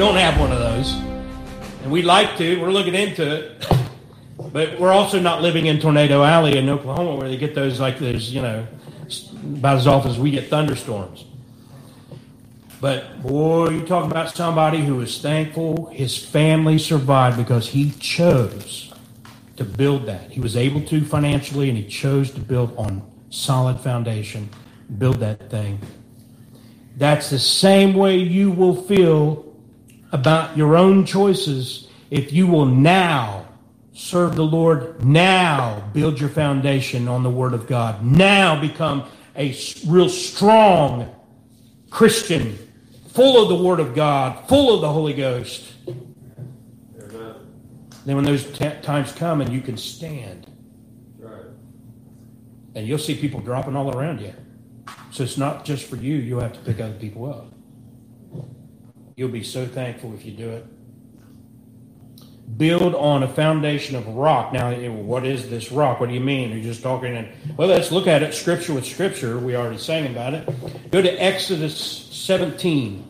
don't have one of those. And we'd like to. We're looking into it. But we're also not living in Tornado Alley in Oklahoma where they get those like those, about as often as we get thunderstorms. But, boy, you talk about somebody who was thankful his family survived because he chose to build that. He was able to financially, and he chose to build on solid foundation, build that thing. That's the same way you will feel about your own choices if you will now serve the Lord, now build your foundation on the Word of God, now become a real strong Christian, full of the Word of God, full of the Holy Ghost. Amen. Then when those times come and you can stand, right, and you'll see people dropping all around you. So it's not just for you. You'll have to pick other people up. You'll be so thankful if you do it. Build on a foundation of rock. Now, what is this rock? What do you mean? You're just talking well, let's look at it Scripture with Scripture. We already sang about it. Go to Exodus 17.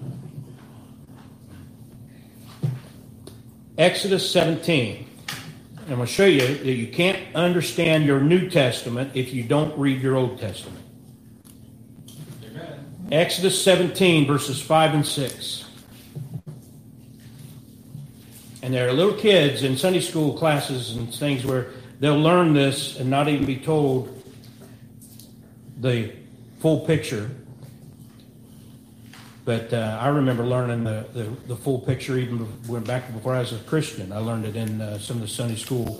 Exodus 17. I'm going to show you that you can't understand your New Testament if you don't read your Old Testament. Amen. Exodus 17, verses 5 and 6. And there are little kids in Sunday school classes and things where they'll learn this and not even be told the full picture. But I remember learning the full picture even went back before I was a Christian. I learned it in some of the Sunday school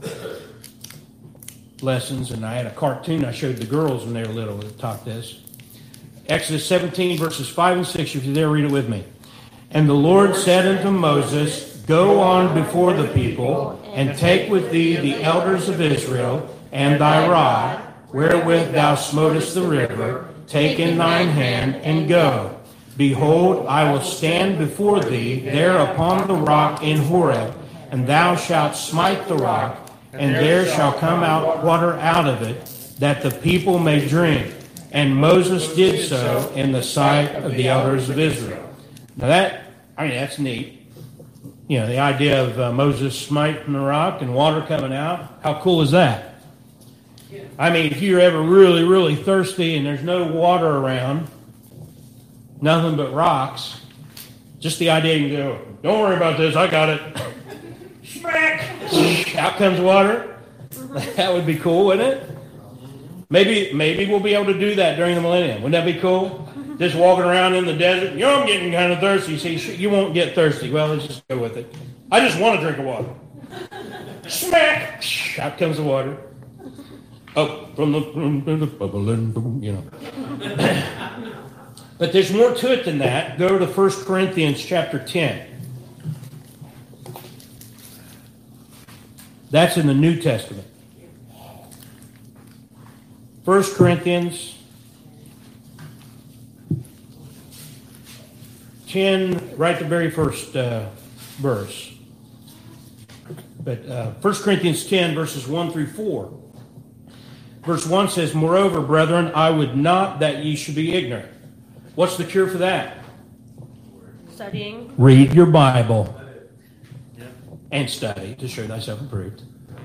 lessons, and I had a cartoon I showed the girls when they were little that taught this. Exodus 17, verses 5 and 6, if you're there, read it with me. And the Lord said unto Moses, Go on before the people, and take with thee the elders of Israel, and thy rod, wherewith thou smotest the river, take in thine hand, and go. Behold, I will stand before thee there upon the rock in Horeb, and thou shalt smite the rock, and there shall come out water out of it, that the people may drink. And Moses did so in the sight of the elders of Israel. Now that's neat. The idea of Moses smiting the rock and water coming out. How cool is that? I mean, if you're ever really, really thirsty and there's no water around, nothing but rocks, just the idea you can go, don't worry about this, I got it. Smack! Out comes water. That would be cool, wouldn't it? Maybe we'll be able to do that during the millennium. Wouldn't that be cool? Just walking around in the desert. I'm getting kind of thirsty. See, you won't get thirsty. Well, let's just go with it. I just want a drink of water. Smack! Out comes the water. Oh, from the bubbling, But there's more to it than that. Go to 1 Corinthians chapter 10. That's in the New Testament. 1 Corinthians 10, right at the very first verse. But 1 Corinthians 10, verses 1 through 4. Verse 1 says, Moreover, brethren, I would not that ye should be ignorant. What's the cure for that? Studying. Read your Bible and study to show thyself approved.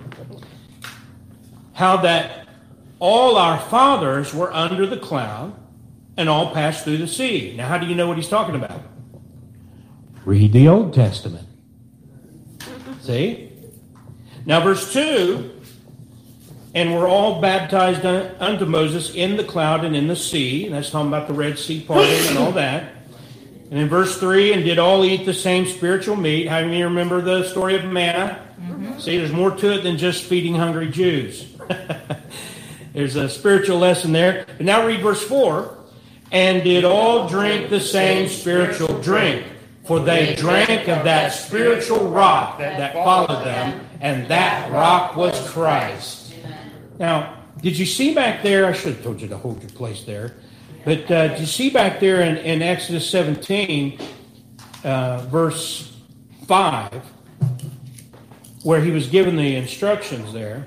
How that all our fathers were under the cloud and all passed through the sea. Now, how do you know what he's talking about? Read the Old Testament. See? Now, verse 2, and we're all baptized unto Moses in the cloud and in the sea. And that's talking about the Red Sea parting and all that. And in verse 3, and did all eat the same spiritual meat. How many remember the story of manna? Mm-hmm. See, there's more to it than just feeding hungry Jews. There's a spiritual lesson there. But now read verse 4. And did all drink the same spiritual drink, for they drank of that spiritual rock that followed them, and that rock was Christ. Now, did you see back there, I should have told you to hold your place there, but did you see back there in Exodus 17, verse 5, where he was given the instructions there,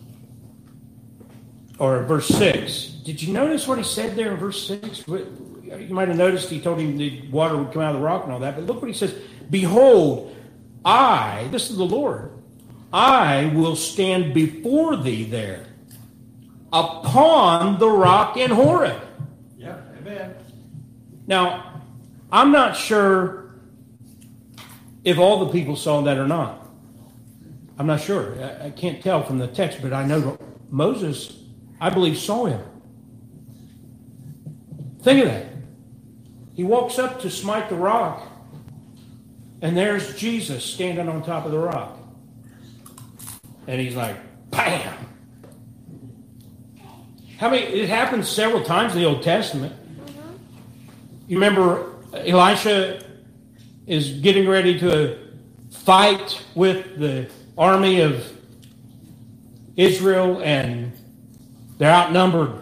or verse 6. Did you notice what he said there in verse 6? you might have noticed he told him the water would come out of the rock and all that. But look what he says. Behold, this is the Lord, I will stand before thee there upon the rock in Horeb. Yeah, amen. Now, I'm not sure if all the people saw that or not. I'm not sure. I can't tell from the text, but I know Moses, I believe, saw him. Think of that. He walks up to smite the rock, and there's Jesus standing on top of the rock. And he's like, bam! It happens several times in the Old Testament. You remember Elisha is getting ready to fight with the army of Israel, and they're outnumbered,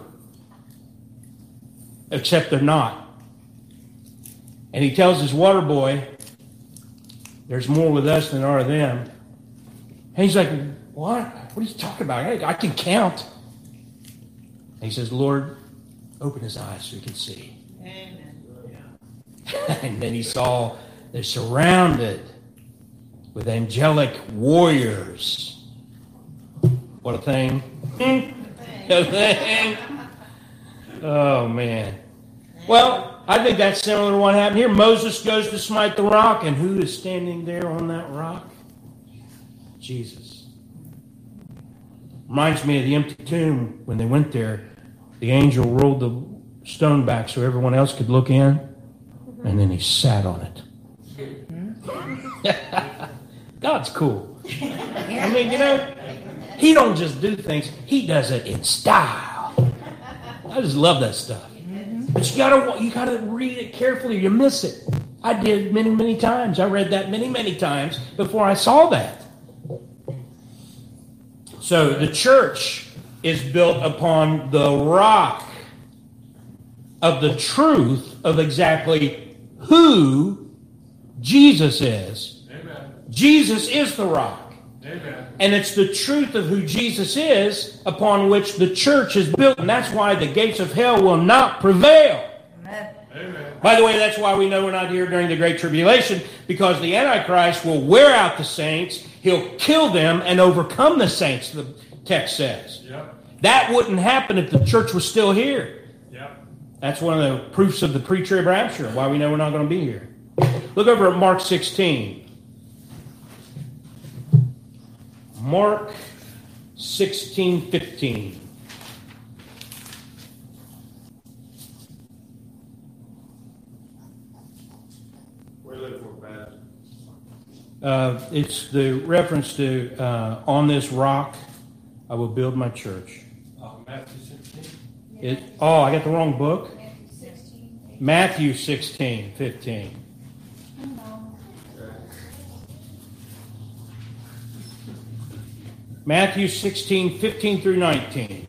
except they're not. And he tells his water boy, there's more with us than there are them. And he's like, what? What are you talking about? Hey, I can count. And he says, Lord, open his eyes so he can see. Amen. And then he saw they're surrounded with angelic warriors. What a thing. A thing. Oh, man. Well, I think that's similar to what happened here. Moses goes to smite the rock, and who is standing there on that rock? Jesus. Reminds me of the empty tomb when they went there. The angel rolled the stone back so everyone else could look in, and then he sat on it. God's cool. I mean, he don't just do things, he does it in style. I just love that stuff. But you gotta read it carefully, you miss it. I did many, many times. I read that many, many times before I saw that. So the church is built upon the rock of the truth of exactly who Jesus is. Amen. Jesus is the rock. Amen. And it's the truth of who Jesus is upon which the church is built. And that's why the gates of hell will not prevail. Amen. Amen. By the way, that's why we know we're not here during the Great Tribulation, because the Antichrist will wear out the saints, he'll kill them, and overcome the saints, the text says. Yep. That wouldn't happen if the church was still here. Yep. That's one of the proofs of the pre-trib rapture, why we know we're not going to be here. Look over at Mark 16. Mark 16:15. We're looking for bad. It's the reference to on this rock I will build my church. Matthew 16. I got the wrong book. Matthew 16:15. Matthew 16:15 through 19.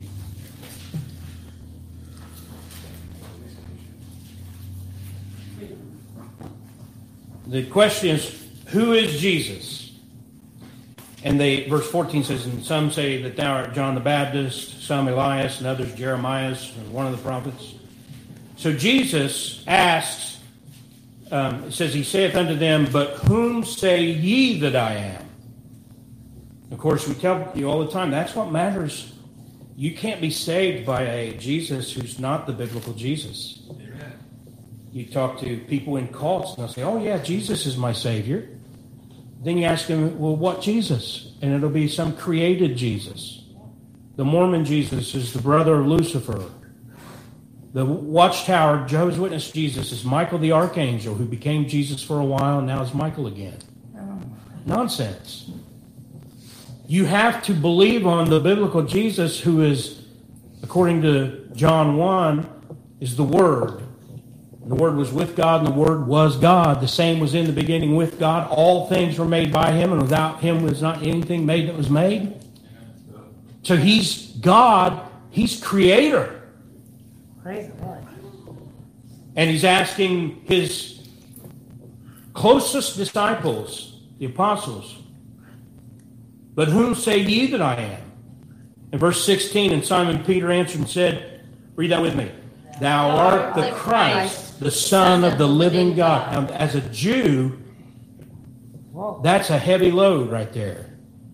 The question is, who is Jesus? And verse 14 says, and some say that thou art John the Baptist, some Elias, and others Jeremiah, and one of the prophets. So Jesus asks, it says, he saith unto them, but whom say ye that I am? Of course, we tell you all the time, that's what matters. You can't be saved by a Jesus who's not the biblical Jesus. Amen. You talk to people in cults, and they'll say, oh yeah, Jesus is my Savior. Then you ask them, well, what Jesus? And it'll be some created Jesus. The Mormon Jesus is the brother of Lucifer. The Watchtower Jehovah's Witness Jesus is Michael the Archangel, who became Jesus for a while and now is Michael again. Nonsense. You have to believe on the biblical Jesus, who is, according to John 1, is the Word. And the Word was with God, and the Word was God. The same was in the beginning with God. All things were made by Him, and without Him was not anything made that was made. So He's God. He's Creator. Praise the Lord. And He's asking His closest disciples, the apostles, but whom say ye that I am? In verse 16, and Simon Peter answered and said, read that with me. Thou art the Christ, the Son of the living God. Now, as a Jew, that's a heavy load right there.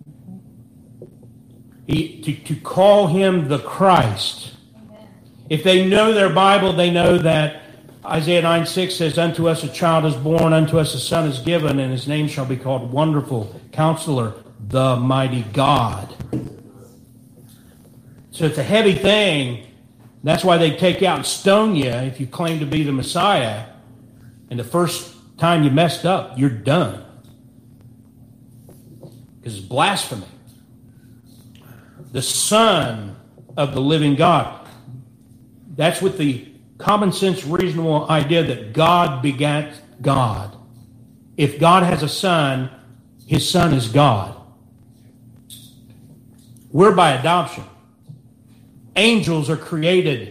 To call him the Christ. If they know their Bible, they know that Isaiah 9:6 says, "Unto us a child is born, unto us a son is given, and his name shall be called Wonderful, Counselor, the Mighty God." So it's a heavy thing. That's why they take you out and stone you if you claim to be the Messiah. And the first time you messed up, you're done. Because it's blasphemy. The Son of the living God. That's with the common sense, reasonable idea that God begat God. If God has a son, his son is God. We're by adoption. Angels are created.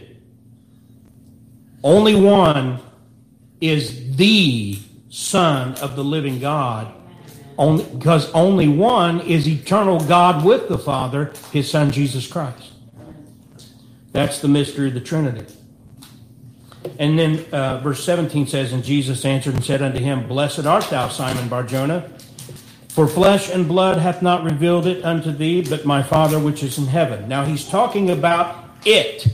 Only one is the Son of the living God. Because only one is eternal God with the Father, his Son Jesus Christ. That's the mystery of the Trinity. And then verse 17 says, "And Jesus answered and said unto him, Blessed art thou, Simon Bar-Jonah, for flesh and blood hath not revealed it unto thee, but my Father which is in heaven." Now he's talking about it.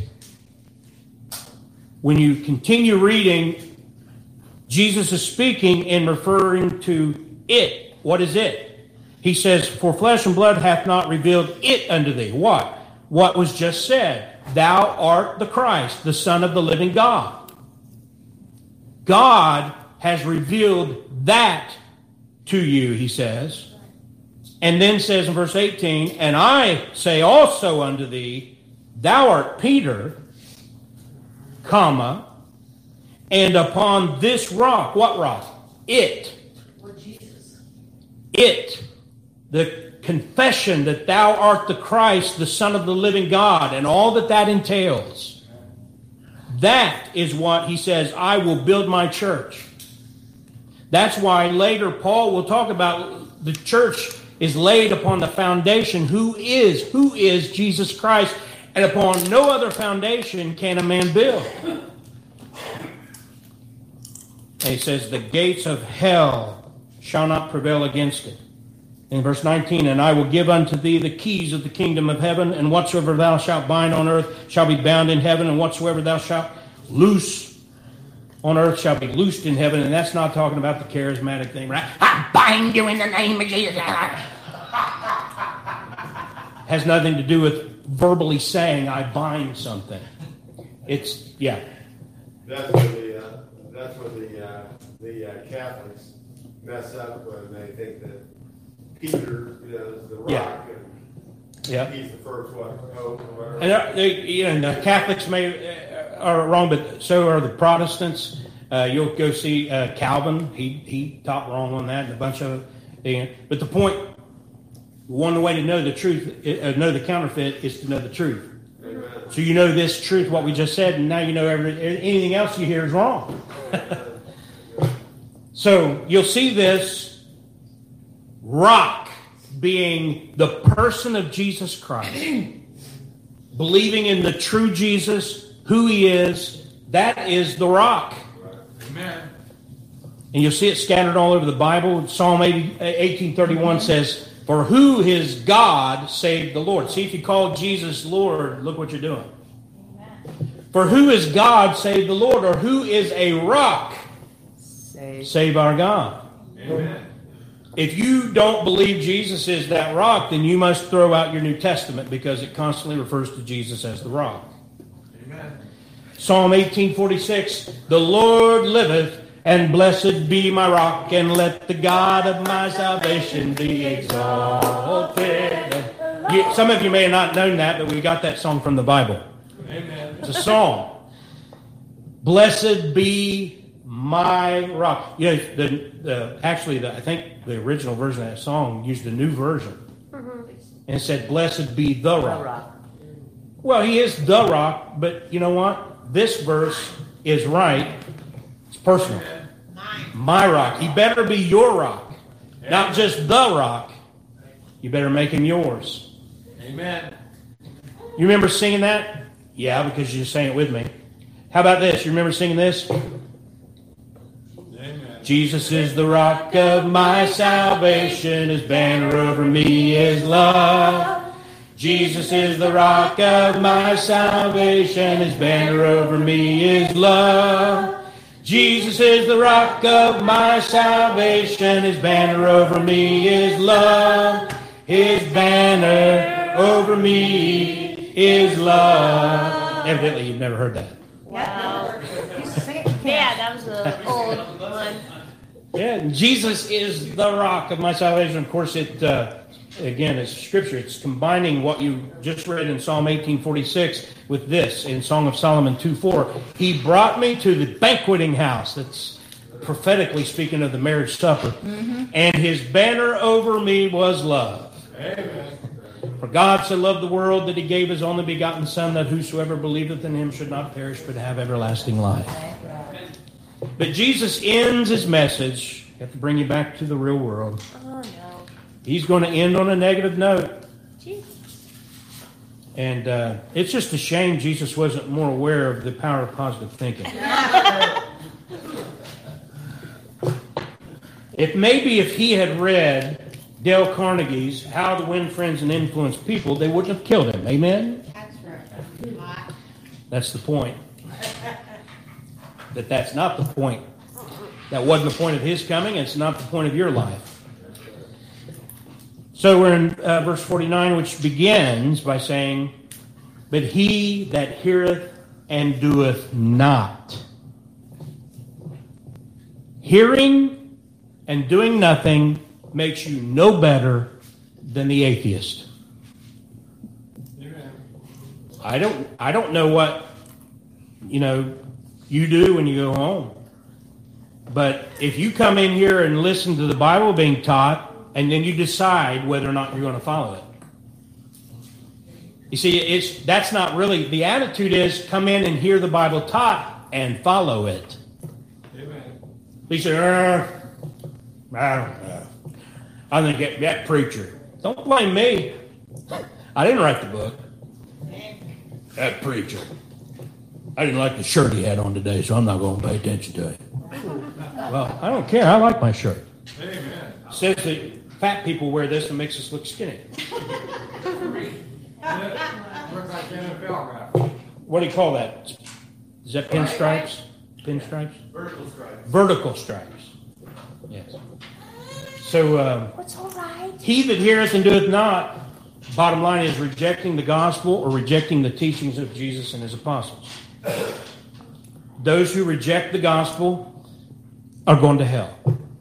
When you continue reading, Jesus is speaking and referring to it. What is it? He says, "For flesh and blood hath not revealed it unto thee." What? What was just said. Thou art the Christ, the Son of the living God. God has revealed that to you, he says. And then says in verse 18, "And I say also unto thee, thou art Peter, comma, and upon this rock," what rock? It. It. The confession that thou art the Christ, the Son of the living God, and all that that entails. That is what he says, "I will build my church." That's why later Paul will talk about the church is laid upon the foundation. Who is Jesus Christ? And upon no other foundation can a man build. And he says, "The gates of hell shall not prevail against it." In verse 19, "And I will give unto thee the keys of the kingdom of heaven, and whatsoever thou shalt bind on earth shall be bound in heaven, and whatsoever thou shalt loose on earth shall be loosed in heaven." And that's not talking about the charismatic thing, right? "I bind you in the name of Jesus." Has nothing to do with verbally saying, "I bind something." It's, yeah. That's where the Catholics mess up when they think that Peter is the rock, Yeah. and Yeah. he's the first one, Pope or whatever. And the Catholics are wrong, but so are the Protestants. You'll go see Calvin. He taught wrong on that, and a bunch of it. But the point, one way to know the truth, know the counterfeit, is to know the truth. Amen. So you know this truth, what we just said, and now you know anything else you hear is wrong. So you'll see this rock being the person of Jesus Christ. Believing in the true Jesus, who he is, that is the rock. Amen. And you'll see it scattered all over the Bible. Psalm 18:31 says, "For who is God save the Lord." See, if you call Jesus Lord, look what you're doing. "For who is God save the Lord?" Or who is a rock save our God? Amen. If you don't believe Jesus is that rock, then you must throw out your New Testament, because it constantly refers to Jesus as the rock. Amen. Psalm 18:46, "The Lord liveth, and blessed be my rock, and let the God of my salvation be exalted." Some of you may have not known that, but we got that song from the Bible. Amen. It's a song. Blessed be my rock. You know, I think the original version of that song used a new version. And it said, "Blessed be the rock." Well, he is the rock, but you know what? This verse is right. It's personal. My rock. He better be your rock. Not just the rock. You better make him yours. Amen. You remember singing that? Yeah, because you sang it with me. How about this? You remember singing this? Jesus is the rock of my salvation. His banner over me is love. Jesus is the rock of my salvation. His banner over me is love. Jesus is the rock of my salvation. His banner over me is love. His banner over me is love. Evidently, you've never heard that. Wow. Sing it. Yeah, that was an old one. Yeah, Jesus is the rock of my salvation. Of course, it again, it's scripture. It's combining what you just read in Psalm 18:46 with this in Song of Solomon 2:4. He brought me to the banqueting house. That's prophetically speaking of the marriage supper. And his banner over me was love. Amen. For God so loved the world that he gave his only begotten Son, that whosoever believeth in him should not perish but have everlasting life. But Jesus ends his message. I have to bring you back to the real world. Oh, no. He's going to end on a negative note. Jeez. And it's just a shame Jesus wasn't more aware of the power of positive thinking. If he had read Dale Carnegie's How to Win Friends and Influence People, they wouldn't have killed him. Amen? That's right. That's the point. But that's not the point. That wasn't the point of his coming. It's not the point of your life. So we're in verse 49, which begins by saying, but he that heareth and doeth not. Hearing and doing nothing makes you no better than the atheist. I don't know what, you do when you go home. But if you come in here and listen to the Bible being taught, and then you decide whether or not you're going to follow it. You see, that's not really, the attitude is come in and hear the Bible taught and follow it. Amen. You say, I don't know. I think that preacher. Don't blame me. I didn't write the book. That preacher. I didn't like the shirt he had on today, so I'm not going to pay attention to it. Well, I don't care. I like my shirt. Amen. It says that fat people wear this and makes us look skinny. Looks like NFL guy. What do you call that? Is that pinstripes? Pinstripes? Vertical stripes. Vertical stripes. Yes. So, What's all right? he that heareth and doeth not, bottom line is rejecting the gospel or rejecting the teachings of Jesus and his apostles. Those who reject the gospel are going to hell.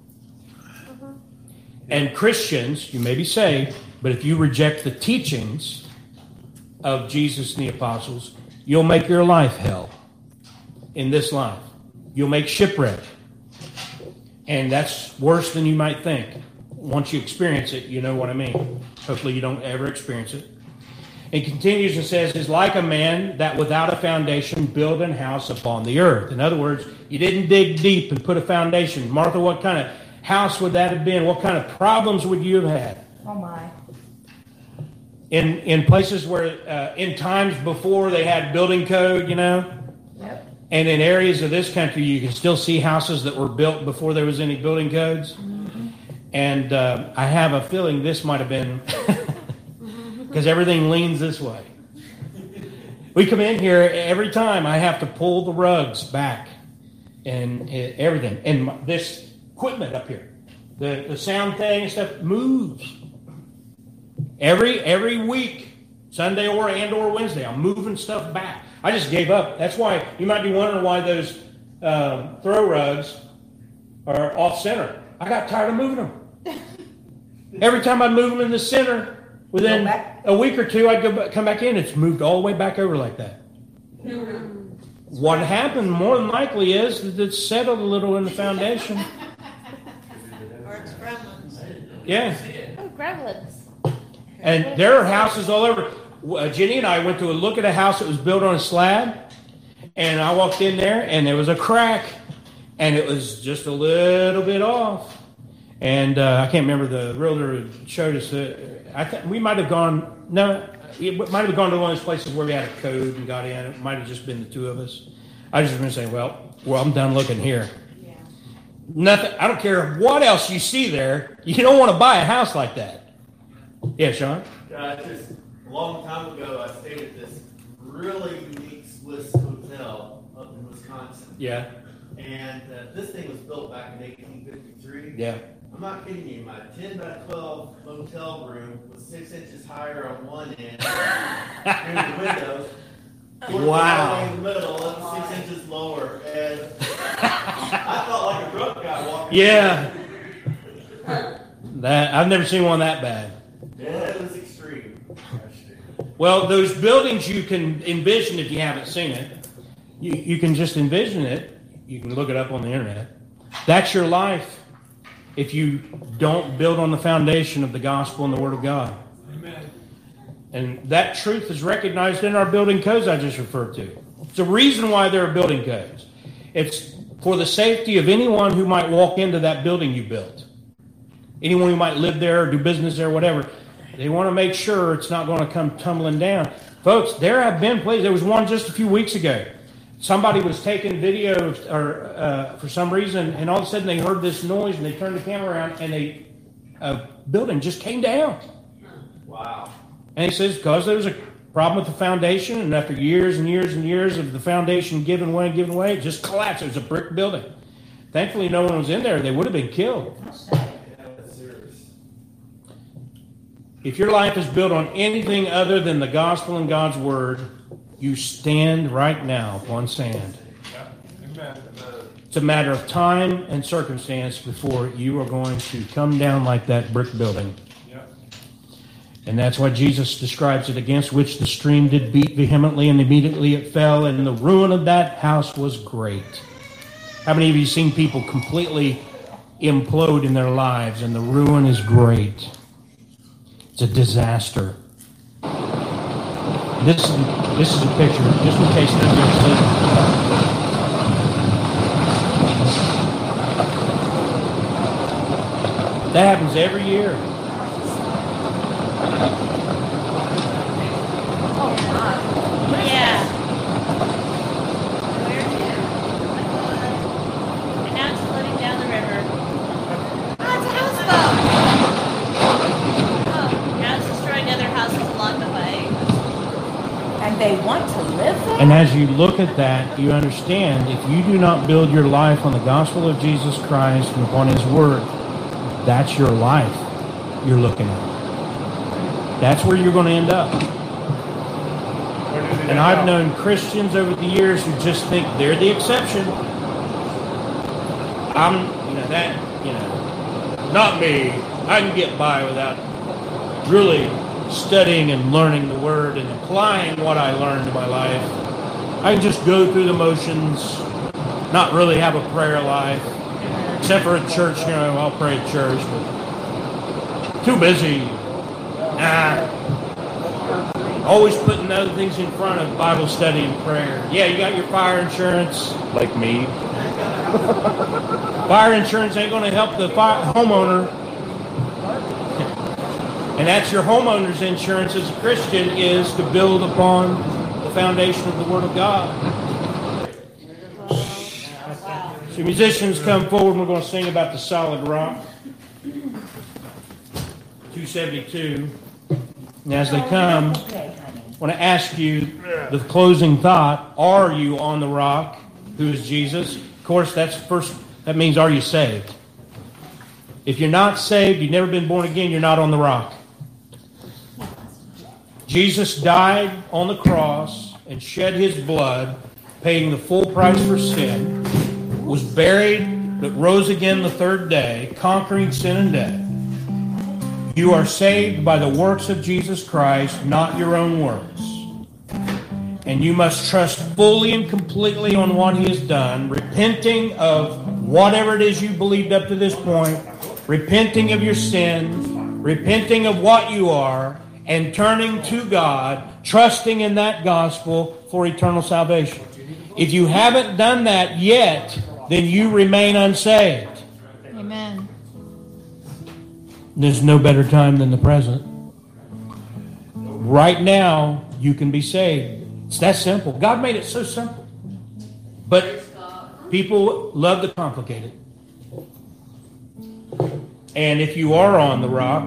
And Christians, you may be saved, but if you reject the teachings of Jesus and the apostles, you'll make your life hell in this life. You'll make shipwreck. And that's worse than you might think. Once you experience it, you know what I mean. Hopefully you don't ever experience it. It continues and says, is like a man that without a foundation build an house upon the earth. In other words, you didn't dig deep and put a foundation. Martha, what kind of house would that have been? What kind of problems would you have had? Oh my. In places where, in times before they had building code, Yep. and in areas of this country, you can still see houses that were built before there was any building codes. Mm-hmm. And I have a feeling this might have been, because everything leans this way. We come in here, every time I have to pull the rugs back and everything. And this equipment up here, the sound thing and stuff moves. Every week, Sunday or Wednesday, I'm moving stuff back. I just gave up. That's why you might be wondering why those throw rugs are off center. I got tired of moving them. Every time I move them in the center, within a week or two, I'd come back in. It's moved all the way back over like that. What happened more than likely is that it's settled a little in the foundation. Or it's gremlins. Yeah. Oh, gremlins. And there are houses all over. Jenny and I went to look at a house that was built on a slab, and I walked in there, and there was a crack, and it was just a little bit off. And I can't remember, the realtor who showed us. We might have gone. No, it might have gone to one of those places where we had a code and got in. It might have just been the two of us. I was just going to say, well, I'm done looking here. Yeah. Nothing. I don't care what else you see there. You don't want to buy a house like that. Yeah, Sean? Just a long time ago, I stayed at this really unique Swiss hotel up in Wisconsin. Yeah. And this thing was built back in 1853. Yeah. I'm not kidding you. My 10 by 12 motel room was 6 inches higher on one end through the windows. Wow. In the middle, and 6 inches lower. And I felt like a drunk guy walking. Yeah. That I've never seen one that bad. Yeah, it was extreme. Well, those buildings you can envision if you haven't seen it. You can just envision it. You can look it up on the internet. That's your life if you don't build on the foundation of the gospel and the Word of God. Amen. And that truth is recognized in our building codes I just referred to. It's a reason why there are building codes. It's for the safety of anyone who might walk into that building you built. Anyone who might live there or do business there, whatever. They want to make sure it's not going to come tumbling down. Folks, there have been places. There was one just a few weeks ago. Somebody was taking video for some reason, and all of a sudden they heard this noise, and they turned the camera around, and a building just came down. Wow. And he says, because there was a problem with the foundation, and after years and years and years of the foundation giving way, it just collapsed. It was a brick building. Thankfully, no one was in there. They would have been killed. Yeah, that's serious. If your life is built on anything other than the gospel and God's word, you stand right now upon sand. Amen. It's a matter of time and circumstance before you are going to come down like that brick building. Yep. And that's why Jesus describes it, against which the stream did beat vehemently, and immediately it fell, and the ruin of that house was great. How many of you seen people completely implode in their lives, and the ruin is great? It's a disaster. This is a picture, just in case nobody's seen it. That happens every year. Yeah. And now it's floating down the river. Oh, it's a houseboat. Oh, now it's destroying other houses along the way. And they want to live there? And as you look at that, you understand if you do not build your life on the gospel of Jesus Christ and upon His Word, that's your life you're looking at. That's where you're going to end up. And I've known Christians over the years who just think they're the exception. Not me. I can get by without really studying and learning the Word and applying what I learned to my life. I can just go through the motions, not really have a prayer life, except for at church. I'll pray at church, but too busy. Always putting other things in front of Bible study and prayer. Yeah, you got your fire insurance, like me. Fire insurance ain't going to help the homeowner. And that's your homeowner's insurance as a Christian, is to build upon the foundation of the Word of God. So musicians, come forward and we're going to sing about the solid rock. 272. And as they come, I want to ask you the closing thought. Are you on the rock, who is Jesus? Of course, that's first. That means, are you saved? If you're not saved, you've never been born again, you're not on the rock. Jesus died on the cross and shed His blood, paying the full price for sin, was buried, but rose again the third day, conquering sin and death. You are saved by the works of Jesus Christ, not your own works. And you must trust fully and completely on what He has done, repenting of whatever it is you believed up to this point, repenting of your sins, repenting of what you are, and turning to God, trusting in that gospel for eternal salvation. If you haven't done that yet, then you remain unsaved. Amen. There's no better time than the present. Right now, you can be saved. It's that simple. God made it so simple. But people love to complicate it. And if you are on the rock,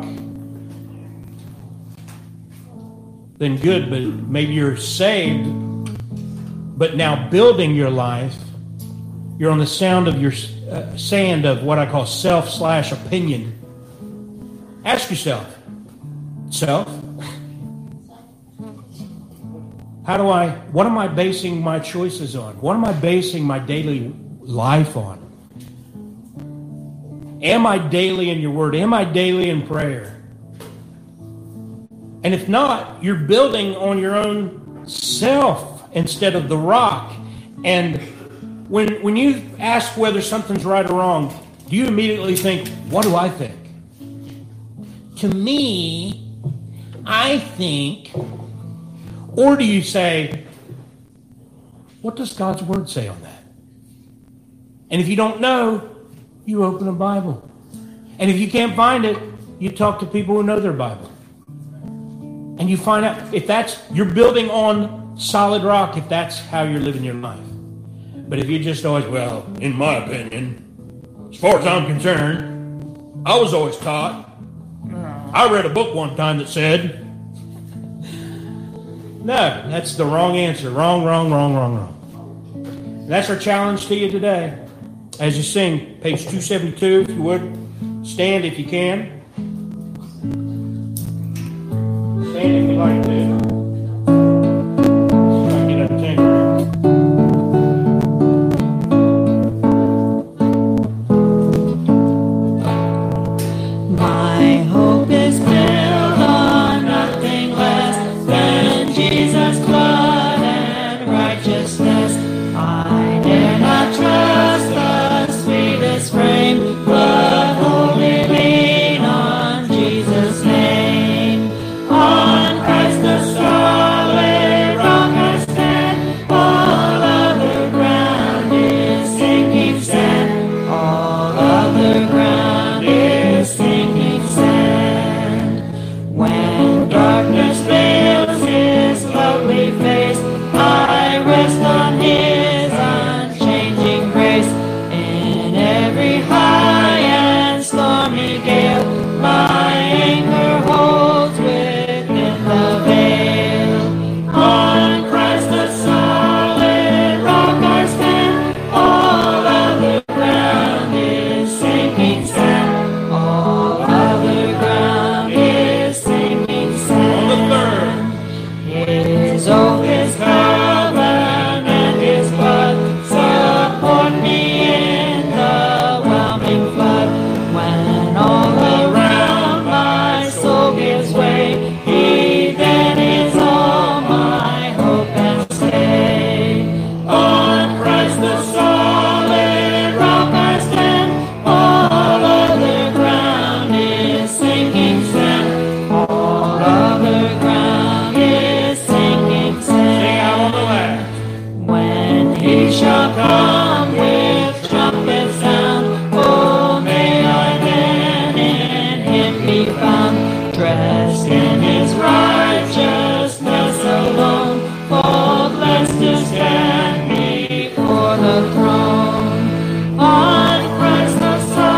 then good, but maybe you're saved, but now building your life, you're on the sand of what I call self/opinion. Ask yourself, self, what am I basing my choices on? What am I basing my daily life on? Am I daily in your word? Am I daily in prayer? And if not, you're building on your own self instead of the rock. And when you ask whether something's right or wrong, do you immediately think, what do I think? To me, I think. Or do you say, what does God's word say on that? And if you don't know, you open a Bible. And if you can't find it, you talk to people who know their Bible. And you find out if you're building on solid rock, if that's how you're living your life. But if you just always, well, in my opinion, as far as I'm concerned, I was always taught. I read a book one time that said, no, that's the wrong answer. Wrong. That's our challenge to you today. As you sing, page 272, if you would. Stand if you can. Stand if you like to. Get up My hope is built on nothing less than Jesus' blood and righteousness. I dare not trust the sweetest frame, but wholly lean on Jesus' name. On Christ the solid rock I stand, all other ground is sinking sand. All other ground is sinking sand. When darkness veils his lovely face, I rest on his unchanging grace. In every high and stormy gale, my anchor holds within the veil. On Christ the solid rock I stand, all other ground is sinking sand. All other ground is sinking sand. His oath, his covenant, and his blood support me in the whelming flood. When all around my soul gives way, he then is all my hope and stay. On Christ the solid rock I stand, all other ground is sinking sand. All other ground is sinking Sing out on the sand. last. When he shall come with trumpet sound, oh, may I then in him be found, dressed in his righteousness alone, faultless to stand before the throne. On Christ the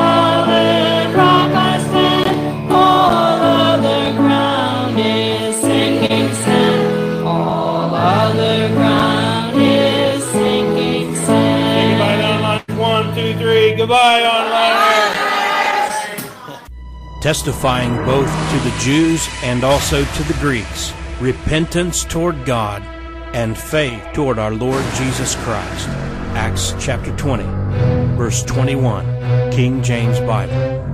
solid rock I stand, all other ground is sinking sand. All other ground is sinking sand. Anybody online? 1, 2, 3. Goodbye online. Testifying both to the Jews and also to the Greeks, repentance toward God and faith toward our Lord Jesus Christ. Acts chapter 20, verse 21, King James Bible.